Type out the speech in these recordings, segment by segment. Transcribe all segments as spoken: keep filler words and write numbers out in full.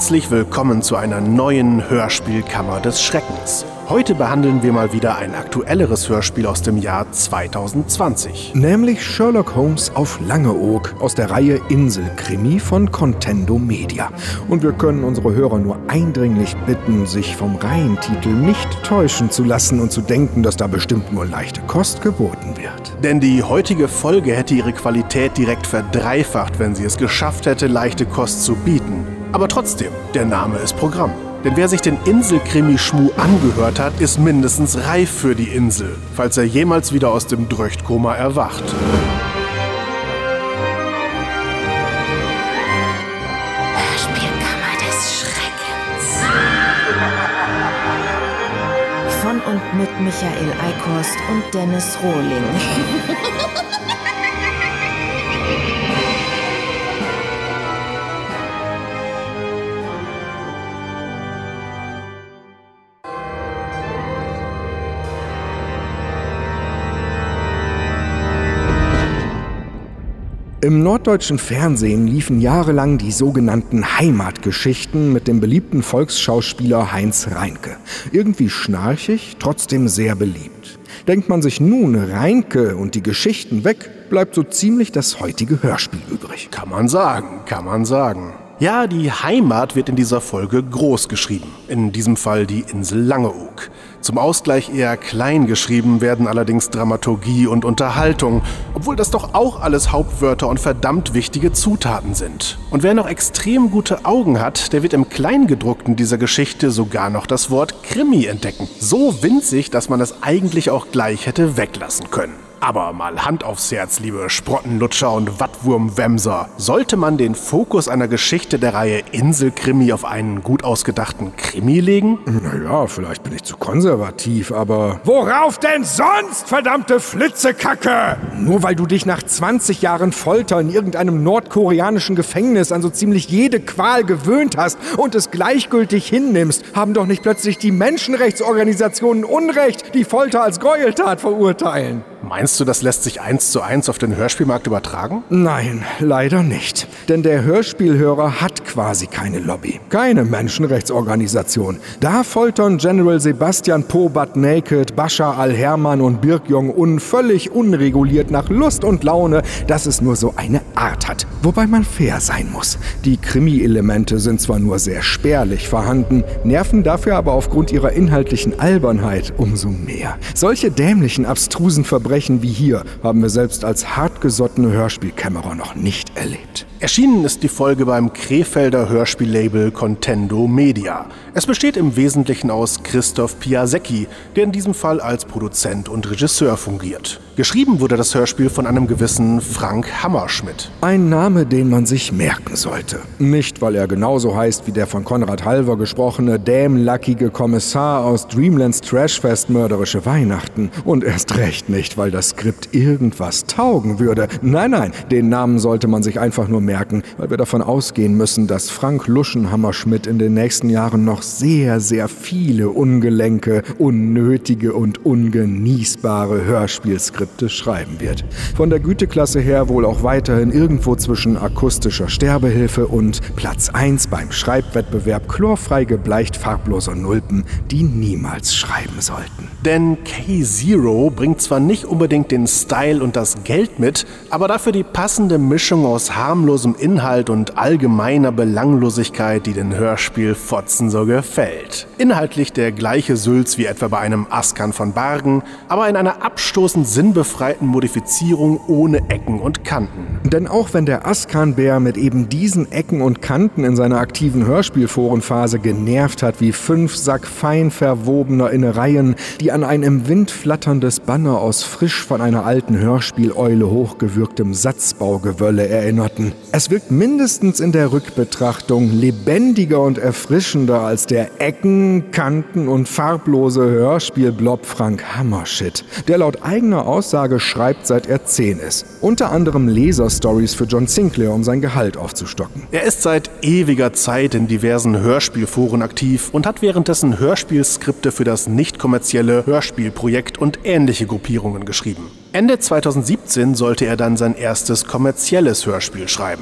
Herzlich willkommen zu einer neuen Hörspielkammer des Schreckens. Heute behandeln wir mal wieder ein aktuelleres Hörspiel aus dem Jahr zwanzig zwanzig. Nämlich Sherlock Holmes auf Langeoog aus der Reihe Inselkrimi von Contendo Media. Und wir können unsere Hörer nur eindringlich bitten, sich vom Reihentitel nicht täuschen zu lassen und zu denken, dass da bestimmt nur leichte Kost geboten wird. Denn die heutige Folge hätte ihre Qualität direkt verdreifacht, wenn sie es geschafft hätte, leichte Kost zu bieten. Aber trotzdem, der Name ist Programm. Denn wer sich den Inselkrimi-Schmuh angehört hat, ist mindestens reif für die Insel, falls er jemals wieder aus dem Dröchtkoma erwacht. Hörspielkammer des Schreckens. Von und mit Michael Eickhorst und Dennis Rohling. Im norddeutschen Fernsehen liefen jahrelang die sogenannten Heimatgeschichten mit dem beliebten Volksschauspieler Heinz Reinke. Irgendwie schnarchig, trotzdem sehr beliebt. Denkt man sich nun Reinke und die Geschichten weg, bleibt so ziemlich das heutige Hörspiel übrig. Kann man sagen, kann man sagen. Ja, die Heimat wird in dieser Folge groß geschrieben. In diesem Fall die Insel Langeoog. Zum Ausgleich eher klein geschrieben werden allerdings Dramaturgie und Unterhaltung, obwohl das doch auch alles Hauptwörter und verdammt wichtige Zutaten sind. Und wer noch extrem gute Augen hat, der wird im Kleingedruckten dieser Geschichte sogar noch das Wort Krimi entdecken. So winzig, dass man es eigentlich auch gleich hätte weglassen können. Aber mal Hand aufs Herz, liebe Sprottenlutscher und Wattwurmwämser. Sollte man den Fokus einer Geschichte der Reihe Inselkrimi auf einen gut ausgedachten Krimi legen? Naja, vielleicht bin ich zu konservativ, aber... Worauf denn sonst, verdammte Flitzekacke? Nur weil du dich nach zwanzig Jahren Folter in irgendeinem nordkoreanischen Gefängnis an so ziemlich jede Qual gewöhnt hast und es gleichgültig hinnimmst, haben doch nicht plötzlich die Menschenrechtsorganisationen Unrecht, die Folter als Gräueltat verurteilen. Meinst du, das lässt sich eins zu eins auf den Hörspielmarkt übertragen? Nein, leider nicht. Denn der Hörspielhörer hat quasi keine Lobby, keine Menschenrechtsorganisation. Da foltern General Sebastian Po Butt Naked, Bashar al-Herman und Birk Jong-un völlig unreguliert nach Lust und Laune, dass es nur so eine Art hat. Wobei man fair sein muss. Die Krimi-Elemente sind zwar nur sehr spärlich vorhanden, nerven dafür aber aufgrund ihrer inhaltlichen Albernheit umso mehr. Solche dämlichen, abstrusen Verbrechen wie hier haben wir selbst als hartgesottene Hörspielkämmerer noch nicht erlebt. Erschienen ist die Folge beim Krefelder Hörspiellabel Contendo Media. Es besteht im Wesentlichen aus Christoph Piasecki, der in diesem Fall als Produzent und Regisseur fungiert. Geschrieben wurde das Hörspiel von einem gewissen Frank Hammerschmidt. Ein Name, den man sich merken sollte. Nicht, weil er genauso heißt wie der von Konrad Halver gesprochene dämlackige Kommissar aus Dreamlands Trashfest Mörderische Weihnachten. Und erst recht nicht, weil das Skript irgendwas taugen würde. Nein, nein, den Namen sollte man sich einfach nur merken, weil wir davon ausgehen müssen, dass Frank Luschen-Hammerschmidt in den nächsten Jahren noch sehr, sehr viele ungelenke, unnötige und ungenießbare Hörspielskripte schreiben wird. Von der Güteklasse her wohl auch weiterhin irgendwo zwischen akustischer Sterbehilfe und Platz eins beim Schreibwettbewerb chlorfrei gebleicht farbloser Nulpen, die niemals schreiben sollten. Denn K-Zero bringt zwar nicht unbedingt den Style und das Geld mit, aber dafür die passende Mischung aus harmlosem Inhalt und allgemeiner Belanglosigkeit, die den Hörspielfotzen so gefällt. Inhaltlich der gleiche Sülz wie etwa bei einem Askan von Bargen, aber in einer abstoßend sinnbefreiten Modifizierung ohne Ecken und Kanten. Denn auch wenn der Askan-Bär mit eben diesen Ecken und Kanten in seiner aktiven Hörspielforenphase genervt hat wie fünf Sack fein verwobener Innereien, die an ein im Wind flatterndes Banner aus frisch von einer alten Hörspieleule hochgewürgtem Satzbaugewölle erinnerten. Es wirkt mindestens in der Rückbetrachtung lebendiger und erfrischender als der Ecken-, Kanten- und farblose Hörspielblob Frank Hammershit, der laut eigener Aussage schreibt, seit er zehn ist. Unter anderem Leserstories für John Sinclair, um sein Gehalt aufzustocken. Er ist seit ewiger Zeit in diversen Hörspielforen aktiv und hat währenddessen Hörspielskripte für das nicht kommerzielle Hörspielprojekt und ähnliche Gruppierungen geschrieben. Ende zweitausendsiebzehn sollte er dann sein erstes kommerzielles Hörspiel schreiben.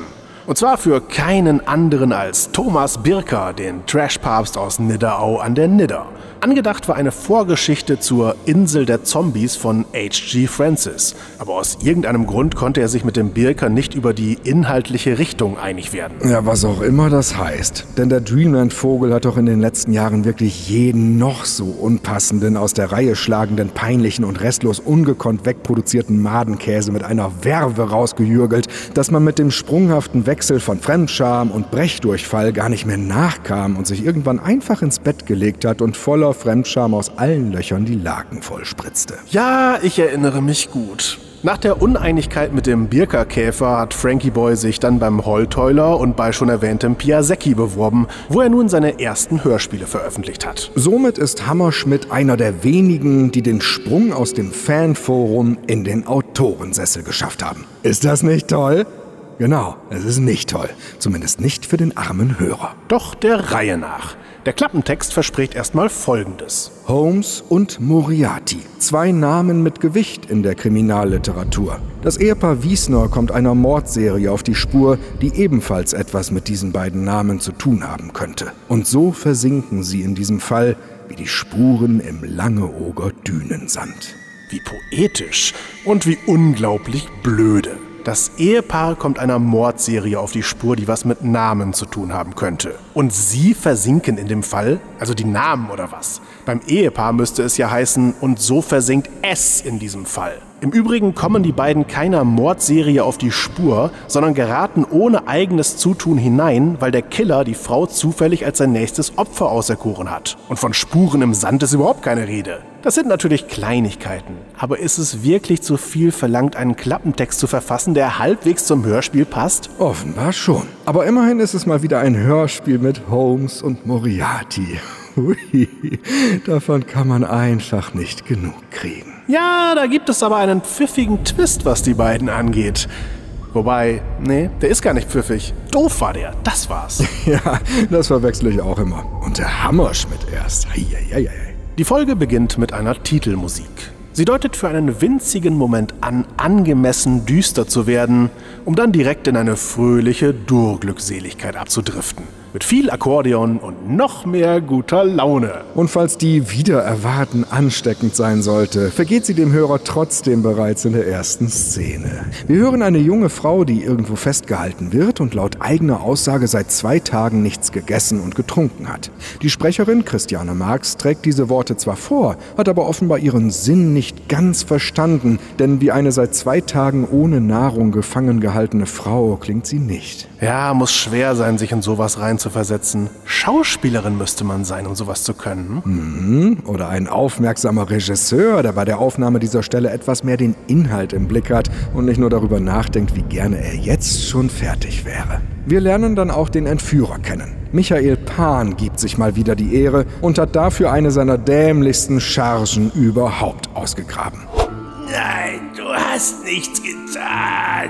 Und zwar für keinen anderen als Thomas Birker, den Trashpapst aus Nidderau an der Nidder. Angedacht war eine Vorgeschichte zur Insel der Zombies von H G Francis. Aber aus irgendeinem Grund konnte er sich mit dem Birker nicht über die inhaltliche Richtung einig werden. Ja, was auch immer das heißt. Denn der Dreamland-Vogel hat doch in den letzten Jahren wirklich jeden noch so unpassenden, aus der Reihe schlagenden, peinlichen und restlos ungekonnt wegproduzierten Madenkäse mit einer Werve rausgejürgelt, dass man mit dem sprunghaften Wechsel von Fremdscham und Brechdurchfall gar nicht mehr nachkam und sich irgendwann einfach ins Bett gelegt hat und voller Fremdscham aus allen Löchern die Laken vollspritzte. Ja, ich erinnere mich gut. Nach der Uneinigkeit mit dem Birker-Käfer hat Frankie Boy sich dann beim Holtheuler und bei schon erwähntem Piasecki beworben, wo er nun seine ersten Hörspiele veröffentlicht hat. Somit ist Hammerschmidt einer der wenigen, die den Sprung aus dem Fanforum in den Autorensessel geschafft haben. Ist das nicht toll? Genau, es ist nicht toll. Zumindest nicht für den armen Hörer. Doch der Reihe nach. Der Klappentext verspricht erstmal Folgendes. Holmes und Moriarty. Zwei Namen mit Gewicht in der Kriminalliteratur. Das Ehepaar Wiesner kommt einer Mordserie auf die Spur, die ebenfalls etwas mit diesen beiden Namen zu tun haben könnte. Und so versinken sie in diesem Fall wie die Spuren im Langeoger Dünensand. Wie poetisch und wie unglaublich blöde. Das Ehepaar kommt einer Mordserie auf die Spur, die was mit Namen zu tun haben könnte. Und sie versinken in dem Fall, also die Namen oder was? Beim Ehepaar müsste es ja heißen, und so versinkt es in diesem Fall. Im Übrigen kommen die beiden keiner Mordserie auf die Spur, sondern geraten ohne eigenes Zutun hinein, weil der Killer die Frau zufällig als sein nächstes Opfer auserkoren hat. Und von Spuren im Sand ist überhaupt keine Rede. Das sind natürlich Kleinigkeiten, aber ist es wirklich zu viel verlangt, einen Klappentext zu verfassen, der halbwegs zum Hörspiel passt? Offenbar schon. Aber immerhin ist es mal wieder ein Hörspiel mit Holmes und Moriarty. Hui, davon kann man einfach nicht genug kriegen. Ja, da gibt es aber einen pfiffigen Twist, was die beiden angeht. Wobei, nee, der ist gar nicht pfiffig. Doof war der, das war's. Ja, das verwechsel ich auch immer. Und der Hammerschmidt erst. Heieieiei. Die Folge beginnt mit einer Titelmusik. Sie deutet für einen winzigen Moment an, angemessen düster zu werden, um dann direkt in eine fröhliche Durglückseligkeit abzudriften. Mit viel Akkordeon und noch mehr guter Laune. Und falls die wider erwarten ansteckend sein sollte, vergeht sie dem Hörer trotzdem bereits in der ersten Szene. Wir hören eine junge Frau, die irgendwo festgehalten wird und laut eigener Aussage seit zwei Tagen nichts gegessen und getrunken hat. Die Sprecherin Christiane Marx trägt diese Worte zwar vor, hat aber offenbar ihren Sinn nicht ganz verstanden, denn wie eine seit zwei Tagen ohne Nahrung gefangen gehaltene Frau klingt sie nicht. Ja, muss schwer sein, sich in sowas reinzuversetzen. Schauspielerin müsste man sein, um sowas zu können. Mhm. Oder ein aufmerksamer Regisseur, der bei der Aufnahme dieser Stelle etwas mehr den Inhalt im Blick hat und nicht nur darüber nachdenkt, wie gerne er jetzt schon fertig wäre. Wir lernen dann auch den Entführer kennen. Michael Pan gibt sich mal wieder die Ehre und hat dafür eine seiner dämlichsten Chargen überhaupt ausgegraben. Nein, du hast nichts getan.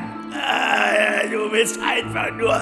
Du willst einfach nur...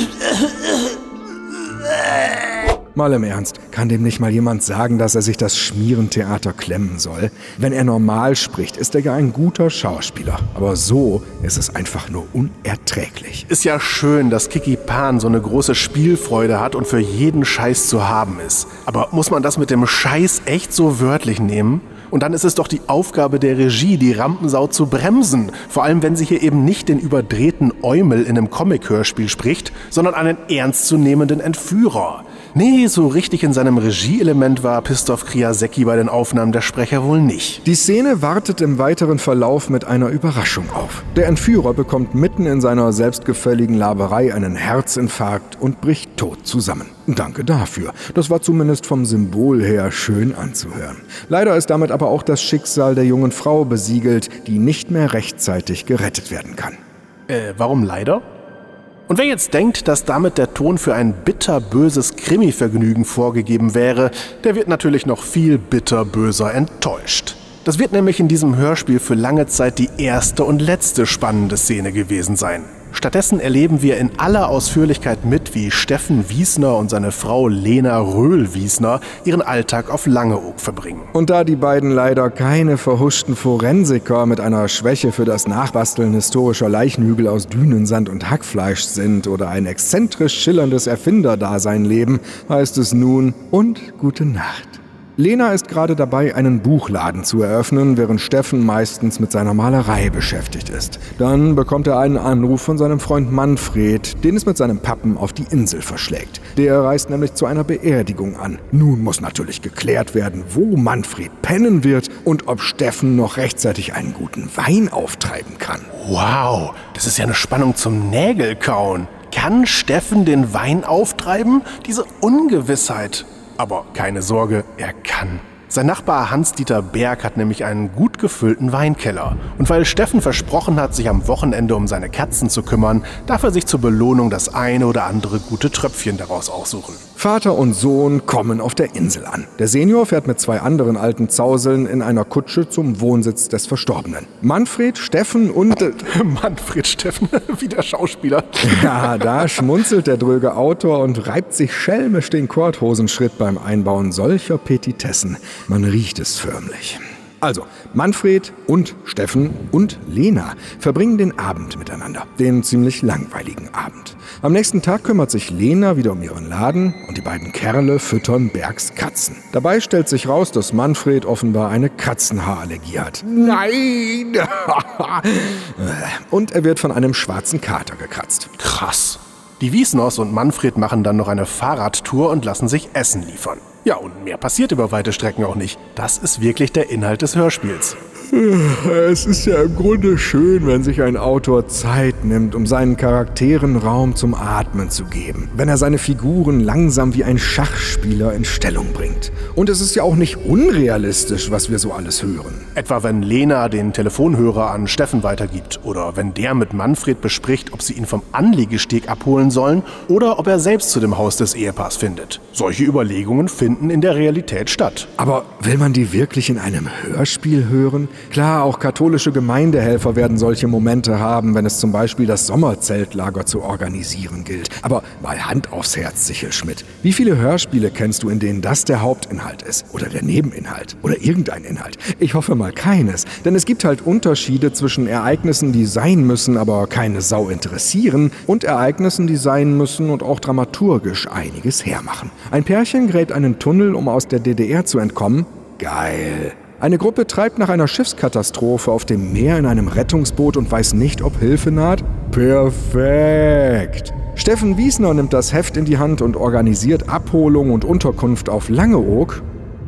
Mal im Ernst, kann dem nicht mal jemand sagen, dass er sich das Schmierentheater klemmen soll? Wenn er normal spricht, ist er ja ein guter Schauspieler. Aber so ist es einfach nur unerträglich. Ist ja schön, dass Kiki Pan so eine große Spielfreude hat und für jeden Scheiß zu haben ist. Aber muss man das mit dem Scheiß echt so wörtlich nehmen? Und dann ist es doch die Aufgabe der Regie, die Rampensau zu bremsen. Vor allem, wenn sie hier eben nicht den überdrehten Eumel in einem Comic-Hörspiel spricht, sondern einen ernstzunehmenden Entführer. Nee, so richtig in seinem Regieelement war Pistof Kriasecki bei den Aufnahmen der Sprecher wohl nicht. Die Szene wartet im weiteren Verlauf mit einer Überraschung auf. Der Entführer bekommt mitten in seiner selbstgefälligen Laberei einen Herzinfarkt und bricht tot zusammen. Danke dafür. Das war zumindest vom Symbol her schön anzuhören. Leider ist damit aber auch das Schicksal der jungen Frau besiegelt, die nicht mehr rechtzeitig gerettet werden kann. Äh, warum leider? Und wer jetzt denkt, dass damit der Ton für ein bitterböses Krimi-Vergnügen vorgegeben wäre, der wird natürlich noch viel bitterböser enttäuscht. Das wird nämlich in diesem Hörspiel für lange Zeit die erste und letzte spannende Szene gewesen sein. Stattdessen erleben wir in aller Ausführlichkeit mit, wie Steffen Wiesner und seine Frau Lena Röhl-Wiesner ihren Alltag auf Langeoog verbringen. Und da die beiden leider keine verhuschten Forensiker mit einer Schwäche für das Nachbasteln historischer Leichenhügel aus Dünensand und Hackfleisch sind oder ein exzentrisch schillerndes Erfinderdasein leben, heißt es nun und gute Nacht. Lena ist gerade dabei, einen Buchladen zu eröffnen, während Steffen meistens mit seiner Malerei beschäftigt ist. Dann bekommt er einen Anruf von seinem Freund Manfred, den es mit seinem Pappen auf die Insel verschlägt. Der reist nämlich zu einer Beerdigung an. Nun muss natürlich geklärt werden, wo Manfred pennen wird und ob Steffen noch rechtzeitig einen guten Wein auftreiben kann. Wow, das ist ja eine Spannung zum Nägelkauen. Kann Steffen den Wein auftreiben? Diese Ungewissheit. Aber keine Sorge, er kann. Sein Nachbar Hans-Dieter Berg hat nämlich einen gut gefüllten Weinkeller. Und weil Steffen versprochen hat, sich am Wochenende um seine Katzen zu kümmern, darf er sich zur Belohnung das eine oder andere gute Tröpfchen daraus aussuchen. Vater und Sohn kommen auf der Insel an. Der Senior fährt mit zwei anderen alten Zauseln in einer Kutsche zum Wohnsitz des Verstorbenen. Manfred, Steffen und... Äh, Manfred Steffen, wie der Schauspieler. Ja, da schmunzelt der dröge Autor und reibt sich schelmisch den Korthosenschritt beim Einbauen solcher Petitessen. Man riecht es förmlich. Also, Manfred und Steffen und Lena verbringen den Abend miteinander. Den ziemlich langweiligen Abend. Am nächsten Tag kümmert sich Lena wieder um ihren Laden und die beiden Kerle füttern Bergs Katzen. Dabei stellt sich raus, dass Manfred offenbar eine Katzenhaarallergie hat. Nein! Und er wird von einem schwarzen Kater gekratzt. Krass. Die Wiesners und Manfred machen dann noch eine Fahrradtour und lassen sich Essen liefern. Ja, und mehr passiert über weite Strecken auch nicht. Das ist wirklich der Inhalt des Hörspiels. Es ist ja im Grunde schön, wenn sich ein Autor Zeit nimmt, um seinen Charakteren Raum zum Atmen zu geben. Wenn er seine Figuren langsam wie ein Schachspieler in Stellung bringt. Und es ist ja auch nicht unrealistisch, was wir so alles hören. Etwa wenn Lena den Telefonhörer an Steffen weitergibt oder wenn der mit Manfred bespricht, ob sie ihn vom Anlegesteg abholen sollen oder ob er selbst zu dem Haus des Ehepaars findet. Solche Überlegungen finden in der Realität statt. Aber will man die wirklich in einem Hörspiel hören? Klar, auch katholische Gemeindehelfer werden solche Momente haben, wenn es zum Beispiel das Sommerzeltlager zu organisieren gilt. Aber mal Hand aufs Herz, Sichelschmidt. Wie viele Hörspiele kennst du, in denen das der Hauptinhalt ist? Oder der Nebeninhalt? Oder irgendein Inhalt? Ich hoffe mal keines. Denn es gibt halt Unterschiede zwischen Ereignissen, die sein müssen, aber keine Sau interessieren, und Ereignissen, die sein müssen und auch dramaturgisch einiges hermachen. Ein Pärchen gräbt einen Tunnel, um aus der D D R zu entkommen. Geil. Eine Gruppe treibt nach einer Schiffskatastrophe auf dem Meer in einem Rettungsboot und weiß nicht, ob Hilfe naht. Perfekt! Steffen Wiesner nimmt das Heft in die Hand und organisiert Abholung und Unterkunft auf Langeoog.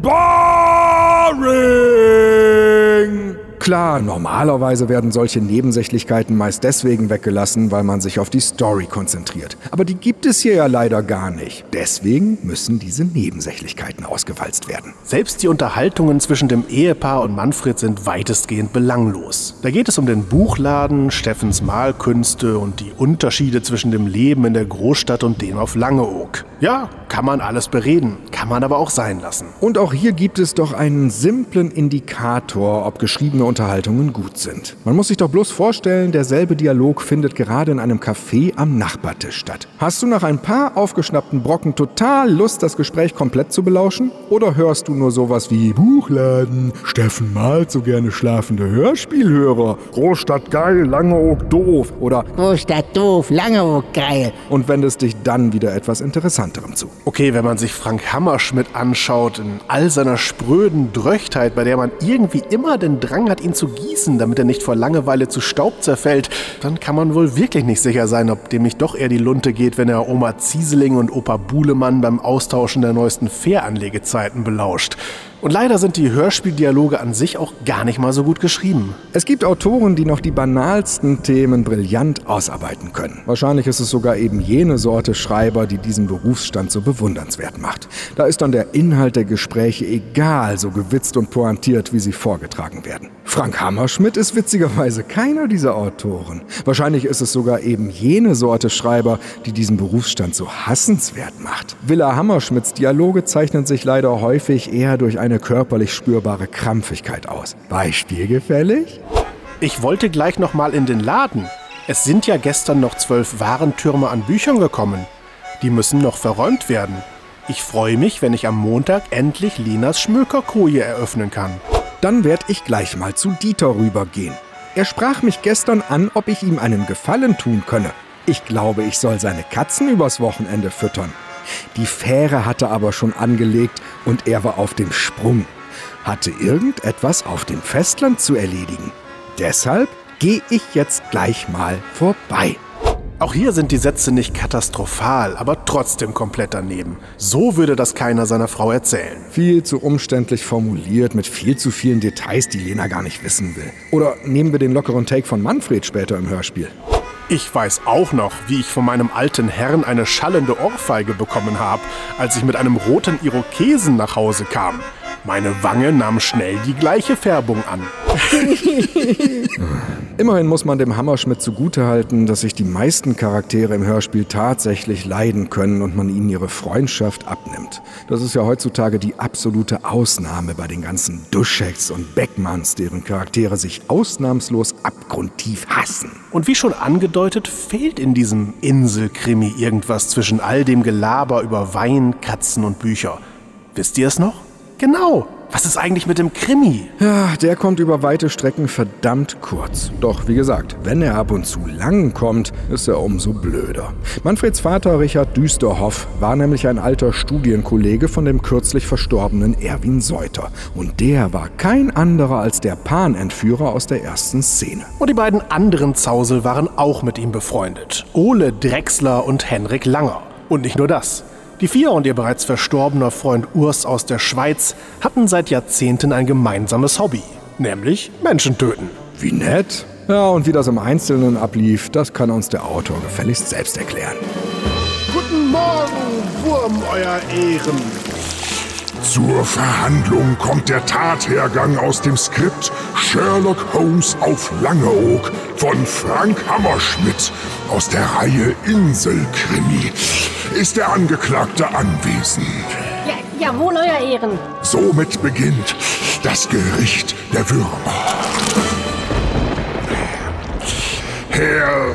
Boring! Klar, normalerweise werden solche Nebensächlichkeiten meist deswegen weggelassen, weil man sich auf die Story konzentriert. Aber die gibt es hier ja leider gar nicht. Deswegen müssen diese Nebensächlichkeiten ausgewalzt werden. Selbst die Unterhaltungen zwischen dem Ehepaar und Manfred sind weitestgehend belanglos. Da geht es um den Buchladen, Steffens Malkünste und die Unterschiede zwischen dem Leben in der Großstadt und dem auf Langeoog. Ja, kann man alles bereden, kann man aber auch sein lassen. Und auch hier gibt es doch einen simplen Indikator, ob geschriebene Unterhaltungen gut sind. Man muss sich doch bloß vorstellen, derselbe Dialog findet gerade in einem Café am Nachbartisch statt. Hast du nach ein paar aufgeschnappten Brocken total Lust, das Gespräch komplett zu belauschen? Oder hörst du nur sowas wie Buchladen, Steffen malt so gerne schlafende Hörspielhörer, Großstadt geil, Langeoog doof oder Großstadt doof, Langeoog geil und wendest dich dann wieder etwas Interessanterem zu? Okay, wenn man sich Frank Hammerschmidt anschaut, in all seiner spröden Dröchtheit, bei der man irgendwie immer den Drang hat, ihn zu gießen, damit er nicht vor Langeweile zu Staub zerfällt, dann kann man wohl wirklich nicht sicher sein, ob dem nicht doch eher die Lunte geht, wenn er Oma Zieseling und Opa Buhlemann beim Austauschen der neuesten Fähranlegezeiten belauscht. Und leider sind die Hörspieldialoge an sich auch gar nicht mal so gut geschrieben. Es gibt Autoren, die noch die banalsten Themen brillant ausarbeiten können. Wahrscheinlich ist es sogar eben jene Sorte Schreiber, die diesen Berufsstand so bewundernswert macht. Da ist dann der Inhalt der Gespräche egal, so gewitzt und pointiert, wie sie vorgetragen werden. Frank Hammerschmidt ist witzigerweise keiner dieser Autoren. Wahrscheinlich ist es sogar eben jene Sorte Schreiber, die diesen Berufsstand so hassenswert macht. Willa Hammerschmidts Dialoge zeichnen sich leider häufig eher durch eine körperlich spürbare Krampfigkeit aus. Beispiel gefällig? Ich wollte gleich noch mal in den Laden. Es sind ja gestern noch zwölf Warentürme an Büchern gekommen. Die müssen noch verräumt werden. Ich freue mich, wenn ich am Montag endlich Lenas Schmökerkoje eröffnen kann. Dann werd ich gleich mal zu Dieter rübergehen. Er sprach mich gestern an, ob ich ihm einen Gefallen tun könne. Ich glaube, ich soll seine Katzen übers Wochenende füttern. Die Fähre hatte aber schon angelegt und er war auf dem Sprung. Hatte irgendetwas auf dem Festland zu erledigen. Deshalb gehe ich jetzt gleich mal vorbei. Auch hier sind die Sätze nicht katastrophal, aber trotzdem komplett daneben. So würde das keiner seiner Frau erzählen. Viel zu umständlich formuliert, mit viel zu vielen Details, die Lena gar nicht wissen will. Oder nehmen wir den lockeren Take von Manfred später im Hörspiel. Ich weiß auch noch, wie ich von meinem alten Herrn eine schallende Ohrfeige bekommen habe, als ich mit einem roten Irokesen nach Hause kam. Meine Wange nahm schnell die gleiche Färbung an. Immerhin muss man dem Hammerschmidt zugutehalten, dass sich die meisten Charaktere im Hörspiel tatsächlich leiden können und man ihnen ihre Freundschaft abnimmt. Das ist ja heutzutage die absolute Ausnahme bei den ganzen Duscheks und Beckmanns, deren Charaktere sich ausnahmslos abgrundtief hassen. Und wie schon angedeutet, fehlt in diesem Inselkrimi irgendwas zwischen all dem Gelaber über Wein, Katzen und Bücher. Wisst ihr es noch? Genau. Was ist eigentlich mit dem Krimi? Ja, der kommt über weite Strecken verdammt kurz. Doch wie gesagt, wenn er ab und zu lang kommt, ist er umso blöder. Manfreds Vater Richard Düsterhoff war nämlich ein alter Studienkollege von dem kürzlich verstorbenen Erwin Seuter. Und der war kein anderer als der Pan-Entführer aus der ersten Szene. Und die beiden anderen Zausel waren auch mit ihm befreundet. Ole Drechsler und Henrik Langer. Und nicht nur das. Die vier und ihr bereits verstorbener Freund Urs aus der Schweiz hatten seit Jahrzehnten ein gemeinsames Hobby, nämlich Menschen töten. Wie nett. Ja, und wie das im Einzelnen ablief, das kann uns der Autor gefälligst selbst erklären. Guten Morgen, Wurm, euer Ehren. Zur Verhandlung kommt der Tathergang aus dem Skript Sherlock Holmes auf Langeoog von Frank Hammerschmidt aus der Reihe Inselkrimi. Ist der Angeklagte anwesend? Ja, jawohl, euer Ehren. Somit beginnt das Gericht der Würmer. Herr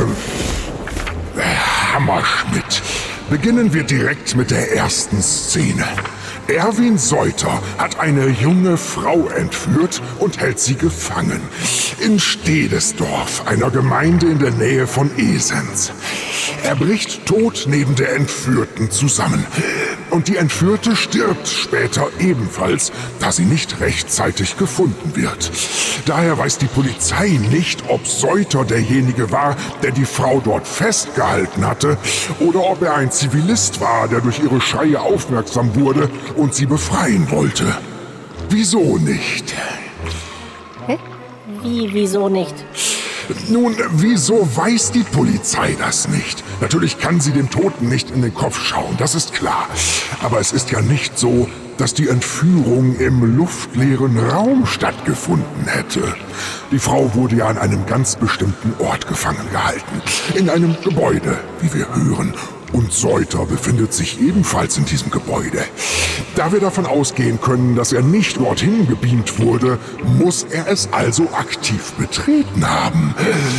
äh, Hammerschmidt, beginnen wir direkt mit der ersten Szene. Erwin Seuter hat eine junge Frau entführt und hält sie gefangen. In Stedesdorf, einer Gemeinde in der Nähe von Esens. Er bricht tot neben der Entführten zusammen. Und die Entführte stirbt später ebenfalls, da sie nicht rechtzeitig gefunden wird. Daher weiß die Polizei nicht, ob Seuter derjenige war, der die Frau dort festgehalten hatte, oder ob er ein Zivilist war, der durch ihre Schreie aufmerksam wurde und sie befreien wollte. Wieso nicht? Hä? Wie, wieso nicht? Nun, wieso weiß die Polizei das nicht? Natürlich kann sie dem Toten nicht in den Kopf schauen, das ist klar. Aber es ist ja nicht so, dass die Entführung im luftleeren Raum stattgefunden hätte. Die Frau wurde ja an einem ganz bestimmten Ort gefangen gehalten. In einem Gebäude, wie wir hören. Und Seuter befindet sich ebenfalls in diesem Gebäude. Da wir davon ausgehen können, dass er nicht dorthin gebeamt wurde, muss er es also aktiv betreten haben.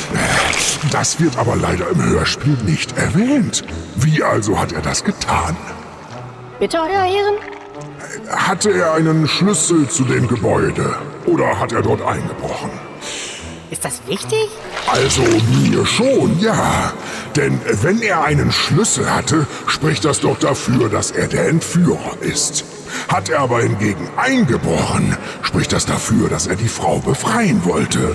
Das wird aber leider im Hörspiel nicht erwähnt. Wie also hat er das getan? Bitte, euer Ehren? Hatte er einen Schlüssel zu dem Gebäude? Oder hat er dort eingebrochen? Ist das wichtig? Also mir schon, ja. Denn wenn er einen Schlüssel hatte, spricht das doch dafür, dass er der Entführer ist. Hat er aber hingegen eingebrochen, spricht das dafür, dass er die Frau befreien wollte.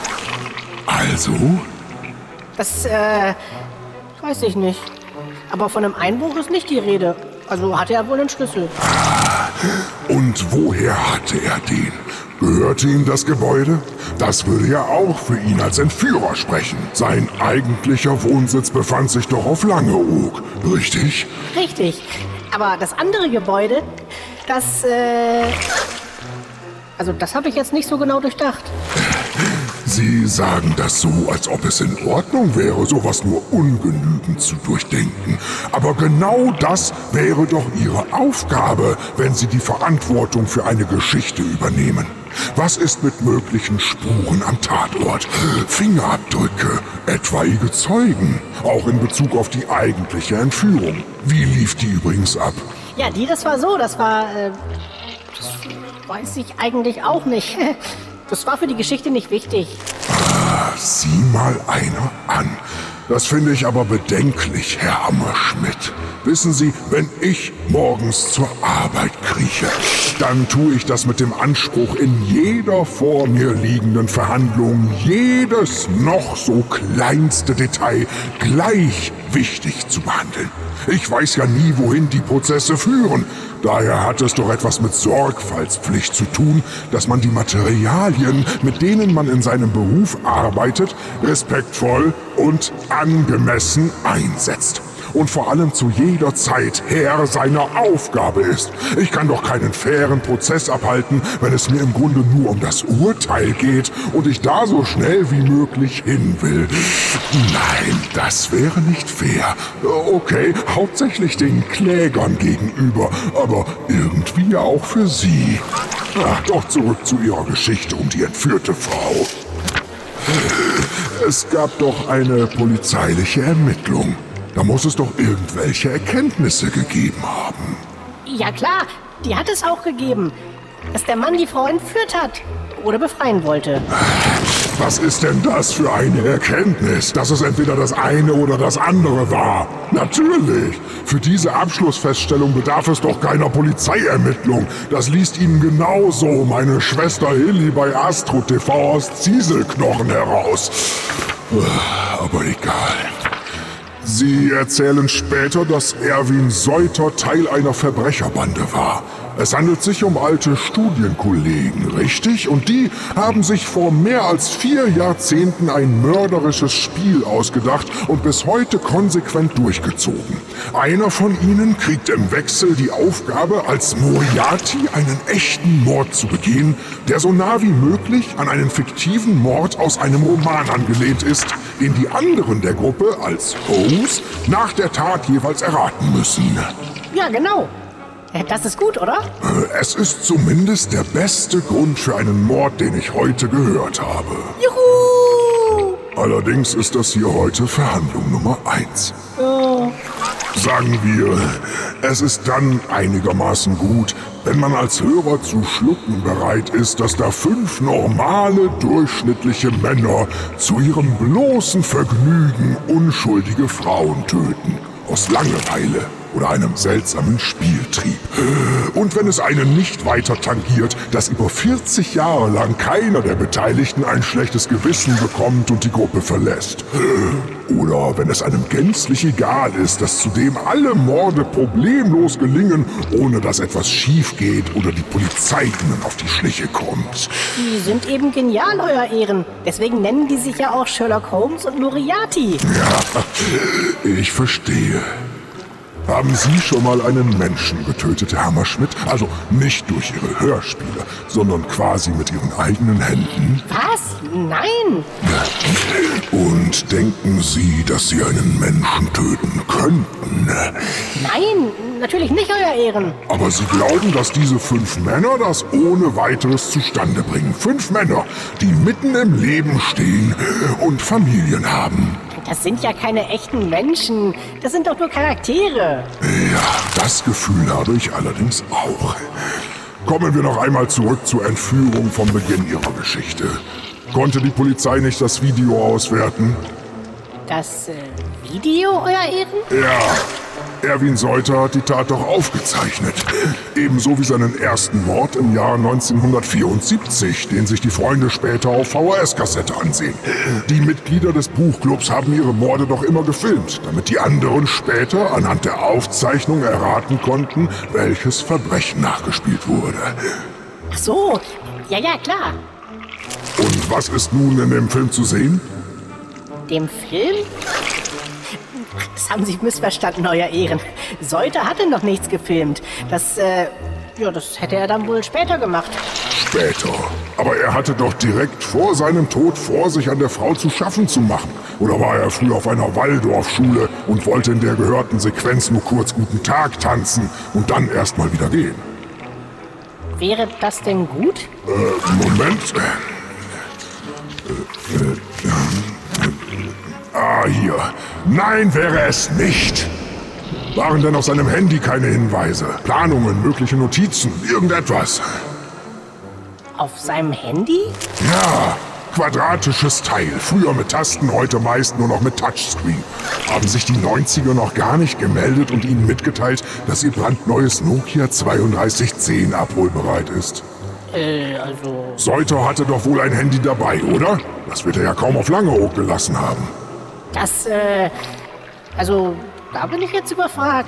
Also? Das, äh, weiß ich nicht. Aber von einem Einbruch ist nicht die Rede. Also hatte er wohl einen Schlüssel. Ah, und woher hatte er den? Gehörte ihm das Gebäude? Das würde ja auch für ihn als Entführer sprechen. Sein eigentlicher Wohnsitz befand sich doch auf Langeoog, richtig? Richtig. Aber das andere Gebäude, das, äh... Also das habe ich jetzt nicht so genau durchdacht. Sie sagen das so, als ob es in Ordnung wäre, sowas nur ungenügend zu durchdenken. Aber genau das wäre doch Ihre Aufgabe, wenn Sie die Verantwortung für eine Geschichte übernehmen. Was ist mit möglichen Spuren am Tatort? Fingerabdrücke, etwaige Zeugen, auch in Bezug auf die eigentliche Entführung. Wie lief die übrigens ab? Ja, die, das war so, das war, äh, das weiß ich eigentlich auch nicht. Das war für die Geschichte nicht wichtig. Ah, sieh mal einer an. Das finde ich aber bedenklich, Herr Hammerschmidt. Wissen Sie, wenn ich morgens zur Arbeit krieche, dann tue ich das mit dem Anspruch, in jeder vor mir liegenden Verhandlung jedes noch so kleinste Detail gleich wichtig zu behandeln. Ich weiß ja nie, wohin die Prozesse führen. Daher hat es doch etwas mit Sorgfaltspflicht zu tun, dass man die Materialien, mit denen man in seinem Beruf arbeitet, respektvoll und angemessen einsetzt. Und vor allem zu jeder Zeit Herr seiner Aufgabe ist. Ich kann doch keinen fairen Prozess abhalten, wenn es mir im Grunde nur um das Urteil geht und ich da so schnell wie möglich hin will. Nein, das wäre nicht fair. Okay, hauptsächlich den Klägern gegenüber, aber irgendwie ja auch für Sie. Ach, doch zurück zu Ihrer Geschichte um die entführte Frau. Es gab doch eine polizeiliche Ermittlung. Da muss es doch irgendwelche Erkenntnisse gegeben haben. Ja klar, die hat es auch gegeben. Dass der Mann die Frau entführt hat oder befreien wollte. Was ist denn das für eine Erkenntnis, dass es entweder das eine oder das andere war? Natürlich! Für diese Abschlussfeststellung bedarf es doch keiner Polizeiermittlung. Das liest Ihnen genauso meine Schwester Hilly bei Astro T V aus Zieselknochen heraus. Aber egal. Sie erzählen später, dass Erwin Seuter Teil einer Verbrecherbande war. Es handelt sich um alte Studienkollegen, richtig? Und die haben sich vor mehr als vier Jahrzehnten ein mörderisches Spiel ausgedacht und bis heute konsequent durchgezogen. Einer von ihnen kriegt im Wechsel die Aufgabe, als Moriarty einen echten Mord zu begehen, der so nah wie möglich an einen fiktiven Mord aus einem Roman angelehnt ist, den die anderen der Gruppe als Holmes nach der Tat jeweils erraten müssen. Ja, genau. Das ist gut, oder? Es ist zumindest der beste Grund für einen Mord, den ich heute gehört habe. Juhu! Allerdings ist das hier heute Verhandlung Nummer eins. Oh. Sagen wir, es ist dann einigermaßen gut, wenn man als Hörer zu schlucken bereit ist, dass da fünf normale, durchschnittliche Männer zu ihrem bloßen Vergnügen unschuldige Frauen töten. Aus Langeweile oder einem seltsamen Spieltrieb. Und wenn es einen nicht weiter tangiert, dass über vierzig Jahre lang keiner der Beteiligten ein schlechtes Gewissen bekommt und die Gruppe verlässt. Oder wenn es einem gänzlich egal ist, dass zudem alle Morde problemlos gelingen, ohne dass etwas schief geht oder die Polizei ihnen auf die Schliche kommt. Die sind eben genial, Euer Ehren. Deswegen nennen die sich ja auch Sherlock Holmes und Moriarty. Ja, ich verstehe. Haben Sie schon mal einen Menschen getötet, Herr Hammerschmidt? Also nicht durch Ihre Hörspiele, sondern quasi mit Ihren eigenen Händen? Was? Nein! Und denken Sie, dass Sie einen Menschen töten könnten? Nein, natürlich nicht, Euer Ehren. Aber Sie glauben, dass diese fünf Männer das ohne weiteres zustande bringen? Fünf Männer, die mitten im Leben stehen und Familien haben. Das sind ja keine echten Menschen. Das sind doch nur Charaktere. Ja, das Gefühl habe ich allerdings auch. Kommen wir noch einmal zurück zur Entführung vom Beginn Ihrer Geschichte. Konnte die Polizei nicht das Video auswerten? Das äh, Video, Euer Ehren? Ja. Erwin Seuter hat die Tat doch aufgezeichnet. Ebenso wie seinen ersten Mord im Jahr neunzehnhundertvierundsiebzig, den sich die Freunde später auf V H S-Kassette ansehen. Die Mitglieder des Buchclubs haben ihre Morde doch immer gefilmt, damit die anderen später anhand der Aufzeichnung erraten konnten, welches Verbrechen nachgespielt wurde. Ach so, ja, ja, klar. Und was ist nun in dem Film zu sehen? Dem Film? Das haben Sie missverstanden, Euer Ehren. Seuter hatte noch nichts gefilmt. Das, äh, ja, das hätte er dann wohl später gemacht. später. Aber er hatte doch direkt vor seinem Tod vor, sich an der Frau zu schaffen zu machen. Oder war er früher auf einer Waldorfschule und wollte in der gehörten Sequenz nur kurz guten Tag tanzen und dann erstmal wieder gehen? Wäre das denn gut? Äh, Moment. Äh, äh, äh, ah, hier. Nein, wäre es nicht. Waren denn auf seinem Handy keine Hinweise, Planungen, mögliche Notizen, irgendetwas? Auf seinem Handy? Ja, quadratisches Teil. Früher mit Tasten, heute meist nur noch mit Touchscreen. Haben sich die neunziger noch gar nicht gemeldet und Ihnen mitgeteilt, dass Ihr brandneues Nokia zweiunddreißig zehn abholbereit ist? Äh, also... Seuter hatte doch wohl ein Handy dabei, oder? Das wird er ja kaum auf Langeoog gelassen haben. Das, äh... Also, da bin ich jetzt überfragt.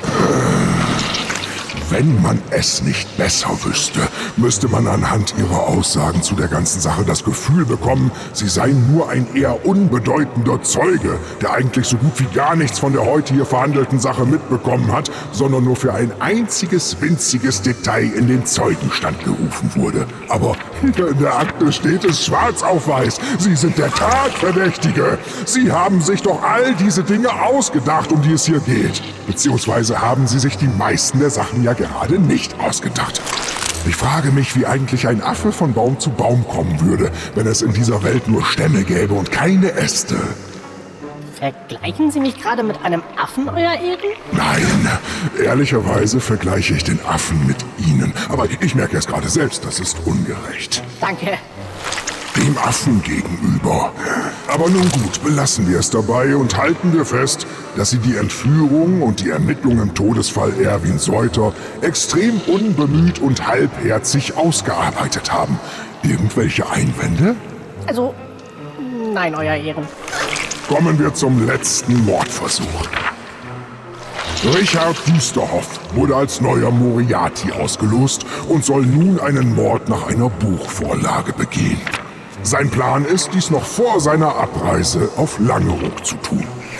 Wenn man es nicht besser wüsste, müsste man anhand ihrer Aussagen zu der ganzen Sache das Gefühl bekommen, sie seien nur ein eher unbedeutender Zeuge, der eigentlich so gut wie gar nichts von der heute hier verhandelten Sache mitbekommen hat, sondern nur für ein einziges winziges Detail in den Zeugenstand gerufen wurde. Aber hier in der Akte steht es schwarz auf weiß. Sie sind der Tatverdächtige. Sie haben sich doch all diese Dinge ausgedacht, um die es hier geht. Beziehungsweise haben sie sich die meisten der Sachen ja gerade nicht ausgedacht. Ich frage mich, wie eigentlich ein Affe von Baum zu Baum kommen würde, wenn es in dieser Welt nur Stämme gäbe und keine Äste. Vergleichen Sie mich gerade mit einem Affen, Euer Ehren? Nein, ehrlicherweise vergleiche ich den Affen mit Ihnen. Aber ich merke es gerade selbst, das ist ungerecht. Danke. Dem Affen gegenüber. Aber nun gut, belassen wir es dabei und halten wir fest, dass Sie die Entführung und die Ermittlung im Todesfall Erwin Seuter extrem unbemüht und halbherzig ausgearbeitet haben. Irgendwelche Einwände? Also, nein, Euer Ehren. Kommen wir zum letzten Mordversuch. Richard Düsterhoff wurde als neuer Moriarty ausgelost und soll nun einen Mord nach einer Buchvorlage begehen. Sein Plan ist, dies noch vor seiner Abreise auf Langeoog zu tun.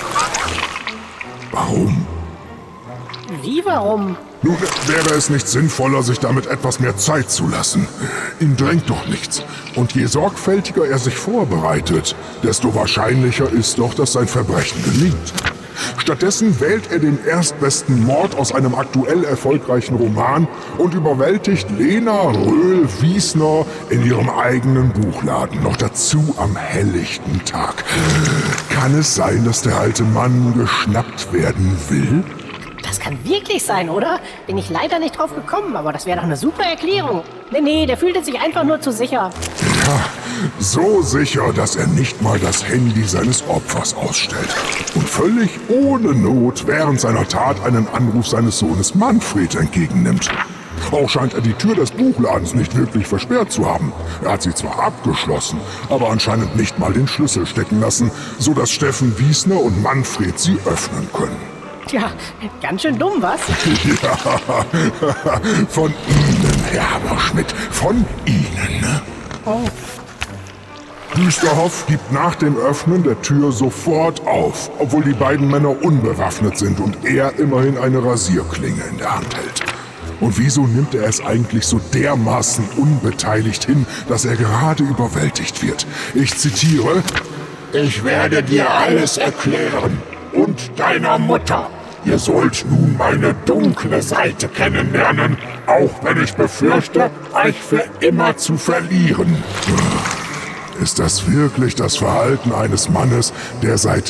Warum? Wie, warum? Nun, wäre es nicht sinnvoller, sich damit etwas mehr Zeit zu lassen? Ihn drängt doch nichts. Und je sorgfältiger er sich vorbereitet, desto wahrscheinlicher ist doch, dass sein Verbrechen gelingt. Stattdessen wählt er den erstbesten Mord aus einem aktuell erfolgreichen Roman und überwältigt Lena Röhl-Wiesner in ihrem eigenen Buchladen, noch dazu am helllichten Tag. Kann es sein, dass der alte Mann geschnappt werden will? Das kann wirklich sein, oder? Bin ich leider nicht drauf gekommen, aber das wäre doch eine super Erklärung. Nee, nee, der fühlte sich einfach nur zu sicher. Ja, so sicher, dass er nicht mal das Handy seines Opfers ausstellt. Und völlig ohne Not während seiner Tat einen Anruf seines Sohnes Manfred entgegennimmt. Auch scheint er die Tür des Buchladens nicht wirklich versperrt zu haben. Er hat sie zwar abgeschlossen, aber anscheinend nicht mal den Schlüssel stecken lassen, sodass Steffen Wiesner und Manfred sie öffnen können. Tja, ganz schön dumm, was? Ja, von Ihnen, Herr Hammerschmidt, von Ihnen, ne? Oh. Düsterhoff gibt nach dem Öffnen der Tür sofort auf, obwohl die beiden Männer unbewaffnet sind und er immerhin eine Rasierklinge in der Hand hält. Und wieso nimmt er es eigentlich so dermaßen unbeteiligt hin, dass er gerade überwältigt wird? Ich zitiere: Ich werde dir alles erklären. Und deiner Mutter. Ihr sollt nun meine dunkle Seite kennenlernen, auch wenn ich befürchte, euch für immer zu verlieren. Ist das wirklich das Verhalten eines Mannes, der seit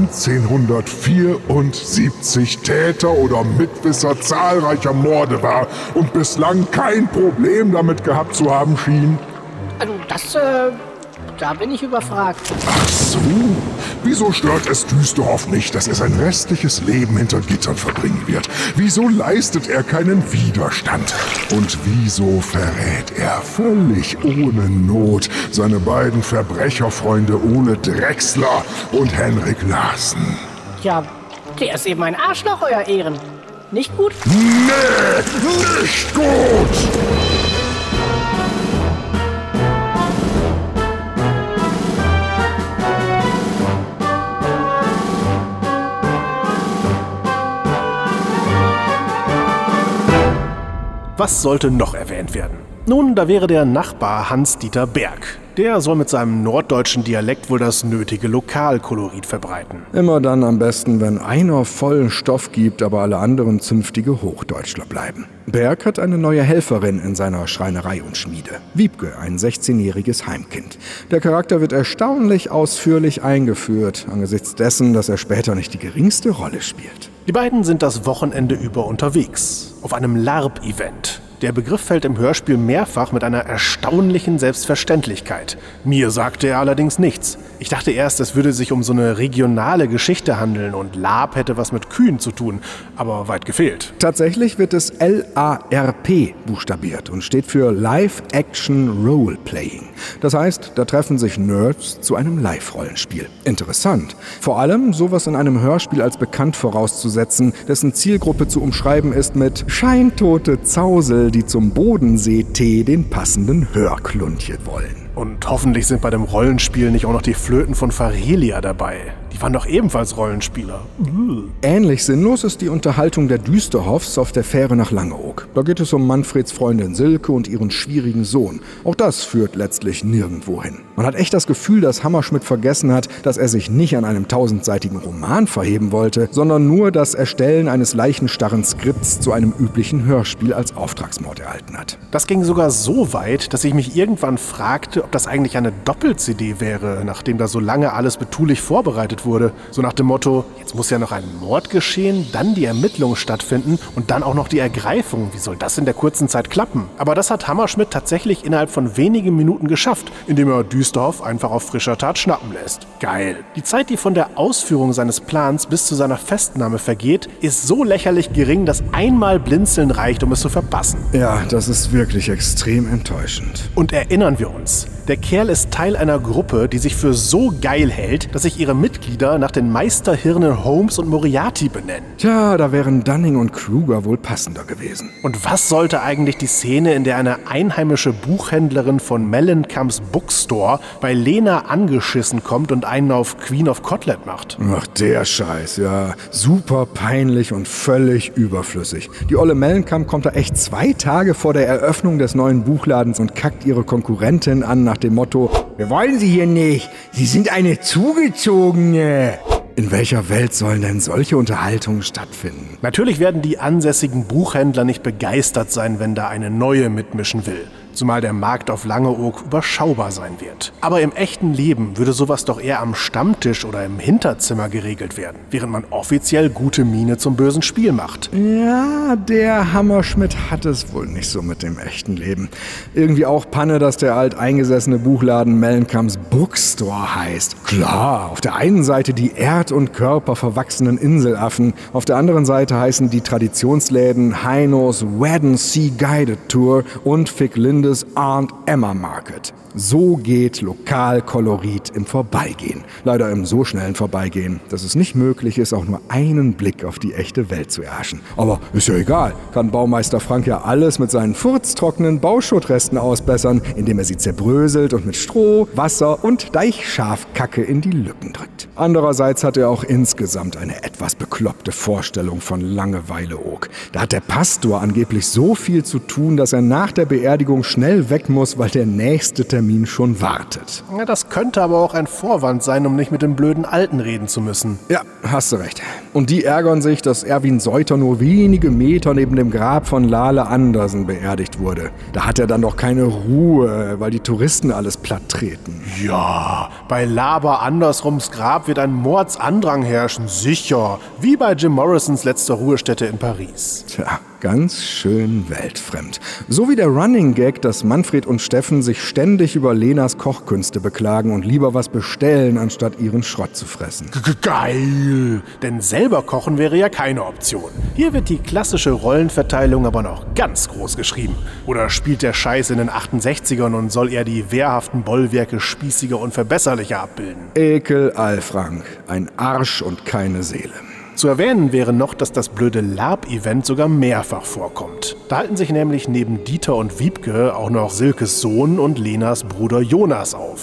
neunzehnhundertvierundsiebzig Täter oder Mitwisser zahlreicher Morde war und bislang kein Problem damit gehabt zu haben schien? Also das, äh, da bin ich überfragt. Ach so. Wieso stört es Düsterhoff nicht, dass er sein restliches Leben hinter Gittern verbringen wird? Wieso leistet er keinen Widerstand? Und wieso verrät er völlig ohne Not seine beiden Verbrecherfreunde Ole Drechsler und Henrik Larsen? Ja, der ist eben ein Arschloch, Euer Ehren. Nicht gut? Nee, nicht gut! Was sollte noch erwähnt werden? Nun, da wäre der Nachbar Hans-Dieter Berg. Der soll mit seinem norddeutschen Dialekt wohl das nötige Lokalkolorit verbreiten. Immer dann am besten, wenn einer vollen Stoff gibt, aber alle anderen zünftige Hochdeutschler bleiben. Berg hat eine neue Helferin in seiner Schreinerei und Schmiede. Wiebke, ein sechzehnjähriges Heimkind. Der Charakter wird erstaunlich ausführlich eingeführt, angesichts dessen, dass er später nicht die geringste Rolle spielt. Die beiden sind das Wochenende über unterwegs, auf einem LARP-Event. Der Begriff fällt im Hörspiel mehrfach mit einer erstaunlichen Selbstverständlichkeit. Mir sagte er allerdings nichts. Ich dachte erst, es würde sich um so eine regionale Geschichte handeln und LARP hätte was mit Kühen zu tun, aber weit gefehlt. Tatsächlich wird es L A R P buchstabiert und steht für Live-Action Role-Playing. Das heißt, da treffen sich Nerds zu einem Live-Rollenspiel. Interessant. Vor allem sowas in einem Hörspiel als bekannt vorauszusetzen, dessen Zielgruppe zu umschreiben ist mit scheintote Zausel, die zum Bodensee-Tee den passenden Hörkluntchen wollen. Und hoffentlich sind bei dem Rollenspiel nicht auch noch die Flöten von Farelia dabei. Die waren doch ebenfalls Rollenspieler. Ähnlich sinnlos ist die Unterhaltung der Düsterhoffs auf der Fähre nach Langeoog. Da geht es um Manfreds Freundin Silke und ihren schwierigen Sohn. Auch das führt letztlich nirgendwo hin. Man hat echt das Gefühl, dass Hammerschmidt vergessen hat, dass er sich nicht an einem tausendseitigen Roman verheben wollte, sondern nur das Erstellen eines leichenstarren Skripts zu einem üblichen Hörspiel als Auftragsmord erhalten hat. Das ging sogar so weit, dass ich mich irgendwann fragte, ob das eigentlich eine Doppel-C D wäre, nachdem da so lange alles betulich vorbereitet wurde. So nach dem Motto, jetzt muss ja noch ein Mord geschehen, dann die Ermittlungen stattfinden und dann auch noch die Ergreifung. Wie soll das in der kurzen Zeit klappen? Aber das hat Hammerschmidt tatsächlich innerhalb von wenigen Minuten geschafft, indem er Düsterhoff einfach auf frischer Tat schnappen lässt. Geil. Die Zeit, die von der Ausführung seines Plans bis zu seiner Festnahme vergeht, ist so lächerlich gering, dass einmal Blinzeln reicht, um es zu verpassen. Ja, das ist wirklich extrem enttäuschend. Und erinnern wir uns, der Kerl ist Teil einer Gruppe, die sich für so geil hält, dass sich ihre Mitglieder nach den Meisterhirnen Holmes und Moriarty benennen. Tja, da wären Dunning und Kruger wohl passender gewesen. Und was sollte eigentlich die Szene, in der eine einheimische Buchhändlerin von Mellenkamps Bookstore bei Lena angeschissen kommt und einen auf Queen of Kotlet macht? Ach, der Scheiß, ja. Super peinlich und völlig überflüssig. Die olle Mellenkamp kommt da echt zwei Tage vor der Eröffnung des neuen Buchladens und kackt ihre Konkurrentin an nach dem Motto: Wir wollen Sie hier nicht, Sie sind eine Zugezogene. In welcher Welt sollen denn solche Unterhaltungen stattfinden? Natürlich werden die ansässigen Buchhändler nicht begeistert sein, wenn da eine neue mitmischen will. Zumal der Markt auf Langeoog überschaubar sein wird. Aber im echten Leben würde sowas doch eher am Stammtisch oder im Hinterzimmer geregelt werden, während man offiziell gute Miene zum bösen Spiel macht. Ja, der Hammerschmidt hat es wohl nicht so mit dem echten Leben. Irgendwie auch Panne, dass der alteingesessene Buchladen Mellenkamps Bookstore heißt. Klar, auf der einen Seite die erd- und körperverwachsenen Inselaffen, auf der anderen Seite heißen die Traditionsläden Heinos Wadden Sea Guided Tour und Fick Lindes Aunt Emma Market. So geht Lokalkolorit im Vorbeigehen. Leider im so schnellen Vorbeigehen, dass es nicht möglich ist, auch nur einen Blick auf die echte Welt zu erhaschen. Aber ist ja egal, kann Baumeister Frank ja alles mit seinen furztrockenen Bauschuttresten ausbessern, indem er sie zerbröselt und mit Stroh, Wasser und Deichschafkacke in die Lücken drückt. Andererseits hat er auch insgesamt eine etwas bekloppte Vorstellung von Langeweile-Oog. Da hat der Pastor angeblich so viel zu tun, dass er nach der Beerdigung schnell weg muss, weil der nächste Termin schon wartet. Ja, das könnte aber auch ein Vorwand sein, um nicht mit den blöden Alten reden zu müssen. Ja, hast du recht. Und die ärgern sich, dass Erwin Seuter nur wenige Meter neben dem Grab von Lale Andersen beerdigt wurde. Da hat er dann doch keine Ruhe, weil die Touristen alles platt treten. Ja, bei Laber Andersrums Grab wird ein Mordsandrang herrschen, sicher. Wie bei Jim Morrisons letzter Ruhestätte in Paris. Tja, ganz schön weltfremd. So wie der Running Gag, dass Manfred und Steffen sich ständig über Lenas Kochkünste beklagen und lieber was bestellen, anstatt ihren Schrott zu fressen. Geil! Denn selber kochen wäre ja keine Option. Hier wird die klassische Rollenverteilung aber noch ganz groß geschrieben. Oder spielt der Scheiß in den achtundsechzigern und soll eher die wehrhaften Bollwerke spießiger und verbesserlicher abbilden? Ekel Alfrank, ein Arsch und keine Seele. Zu erwähnen wäre noch, dass das blöde LARP-Event sogar mehrfach vorkommt. Da halten sich nämlich neben Dieter und Wiebke auch noch Silkes Sohn und Lenas Bruder Jonas auf.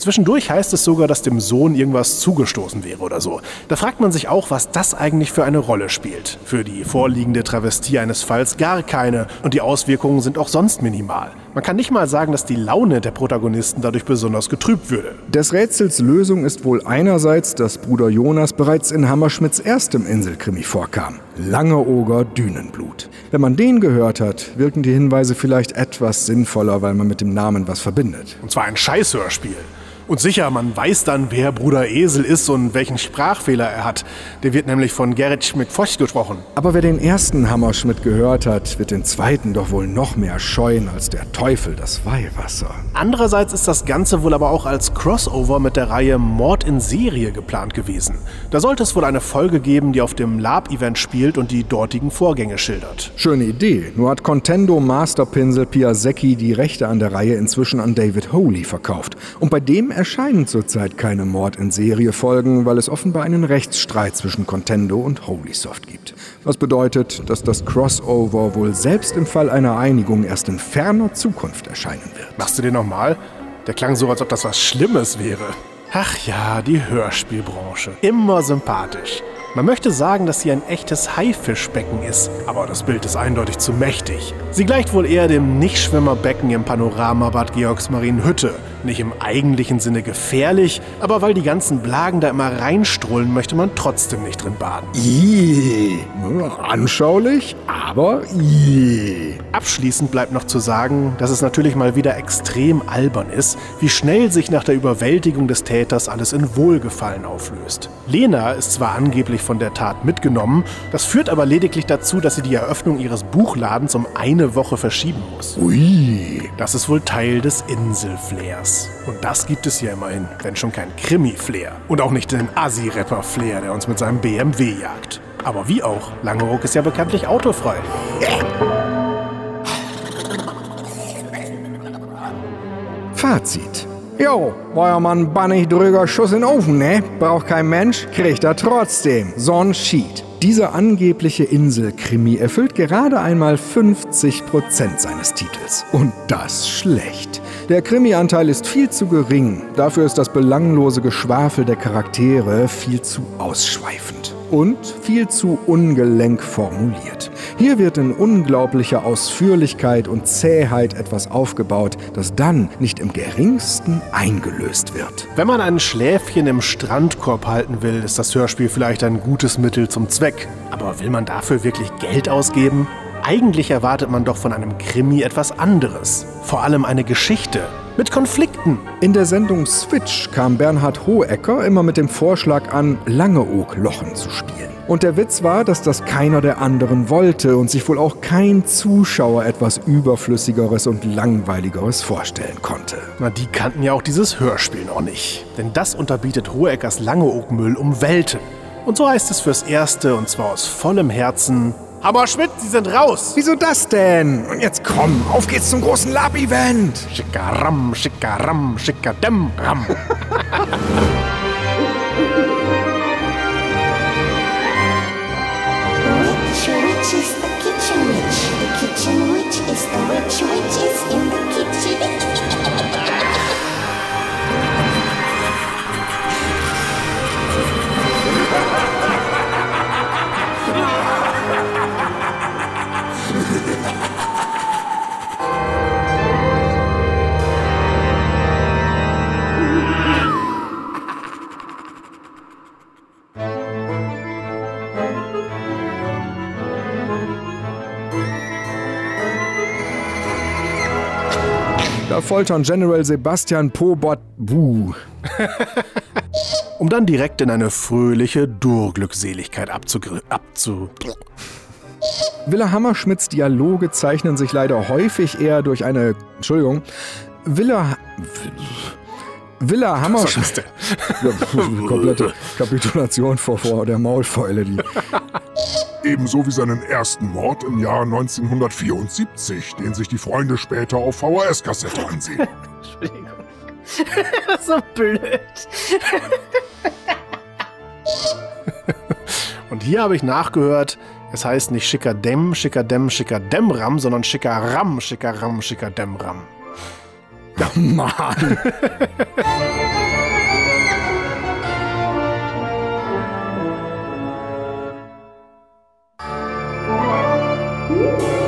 Zwischendurch heißt es sogar, dass dem Sohn irgendwas zugestoßen wäre oder so. Da fragt man sich auch, was das eigentlich für eine Rolle spielt. Für die vorliegende Travestie eines Falls gar keine und die Auswirkungen sind auch sonst minimal. Man kann nicht mal sagen, dass die Laune der Protagonisten dadurch besonders getrübt würde. Des Rätsels Lösung ist wohl einerseits, dass Bruder Jonas bereits in Hammerschmidts erstem Inselkrimi vorkam. Langeoger Dünenblut. Wenn man den gehört hat, wirken die Hinweise vielleicht etwas sinnvoller, weil man mit dem Namen was verbindet. Und zwar ein Scheißhörspiel. Und sicher, man weiß dann, wer Bruder Esel ist und welchen Sprachfehler er hat. Der wird nämlich von Gerrit Schmidt-Focht gesprochen. Aber wer den ersten Hammerschmidt gehört hat, wird den zweiten doch wohl noch mehr scheuen als der Teufel das Weihwasser. Andererseits ist das Ganze wohl aber auch als Crossover mit der Reihe Mord in Serie geplant gewesen. Da sollte es wohl eine Folge geben, die auf dem Lab-Event spielt und die dortigen Vorgänge schildert. Schöne Idee, nur hat Contendo Masterpinsel Piasecki die Rechte an der Reihe inzwischen an David Holy verkauft. Und bei dem erscheinen zurzeit keine Mord-in-Serie-Folgen, weil es offenbar einen Rechtsstreit zwischen Contendo und Holysoft gibt. Was bedeutet, dass das Crossover wohl selbst im Fall einer Einigung erst in ferner Zukunft erscheinen wird. Machst du den nochmal? Der klang so, als ob das was Schlimmes wäre. Ach ja, die Hörspielbranche. Immer sympathisch. Man möchte sagen, dass sie ein echtes Haifischbecken ist, aber das Bild ist eindeutig zu mächtig. Sie gleicht wohl eher dem Nichtschwimmerbecken im Panoramabad Georgsmarienhütte. Nicht im eigentlichen Sinne gefährlich, aber weil die ganzen Blagen da immer reinstrullen, möchte man trotzdem nicht drin baden. Ih, anschaulich, aber ih. Abschließend bleibt noch zu sagen, dass es natürlich mal wieder extrem albern ist, wie schnell sich nach der Überwältigung des Täters alles in Wohlgefallen auflöst. Lena ist zwar angeblich von der Tat mitgenommen, das führt aber lediglich dazu, dass sie die Eröffnung ihres Buchladens um eine Woche verschieben muss. Ui. Das ist wohl Teil des Inselflairs. Und das gibt es ja immerhin, wenn schon kein Krimi-Flair. Und auch nicht den Assi-Rapper-Flair, der uns mit seinem B M W jagt. Aber wie auch, Langeoog ist ja bekanntlich autofrei. Fazit. Jo, war ja mal ein bannig drüber Schuss in den Ofen, ne? Braucht kein Mensch, kriegt er trotzdem. So'n Schied. Dieser angebliche Inselkrimi erfüllt gerade einmal fünfzig Prozent seines Titels. Und das schlecht. Der Krimi-Anteil ist viel zu gering. Dafür ist das belanglose Geschwafel der Charaktere viel zu ausschweifend. Und viel zu ungelenk formuliert. Hier wird in unglaublicher Ausführlichkeit und Zähheit etwas aufgebaut, das dann nicht im geringsten eingelöst wird. Wenn man ein Schläfchen im Strandkorb halten will, ist das Hörspiel vielleicht ein gutes Mittel zum Zweck. Aber will man dafür wirklich Geld ausgeben? Eigentlich erwartet man doch von einem Krimi etwas anderes. Vor allem eine Geschichte. Mit Konflikten. In der Sendung Switch kam Bernhard Hohecker immer mit dem Vorschlag an, Langeoog-Lochen zu spielen. Und der Witz war, dass das keiner der anderen wollte und sich wohl auch kein Zuschauer etwas Überflüssigeres und Langweiligeres vorstellen konnte. Na, die kannten ja auch dieses Hörspiel noch nicht. Denn das unterbietet Hoheckers Langeoog-Müll um Welten. Und so heißt es fürs Erste, und zwar aus vollem Herzen: Hammerschmidt, Sie sind raus! Wieso das denn? Und jetzt komm, auf geht's zum großen Lab-Event! Schickaram, schickaram, schickademram. Which witch is the kitchen witch? The kitchen witch is the witch which is in the kitchen. Da foltern General Sebastian Pobot Buh. Um dann direkt in eine fröhliche Durglückseligkeit abzugr... abzu... Wille Hammerschmidts Dialoge zeichnen sich leider häufig eher durch eine... Entschuldigung. Wille... Wille Hammerschmidt... Komplette Kapitulation vor, vor der Maulfäule, die... Ebenso wie seinen ersten Mord im Jahr neunzehnhundertvierundsiebzig, den sich die Freunde später auf V H S-Kassette ansehen. Entschuldigung. So blöd. Und hier habe ich nachgehört, es heißt nicht Schickadem, Schickadem, Schickademram, sondern Schickaram, Schickaram, Schickademram. Ja, Mann! Kitchen.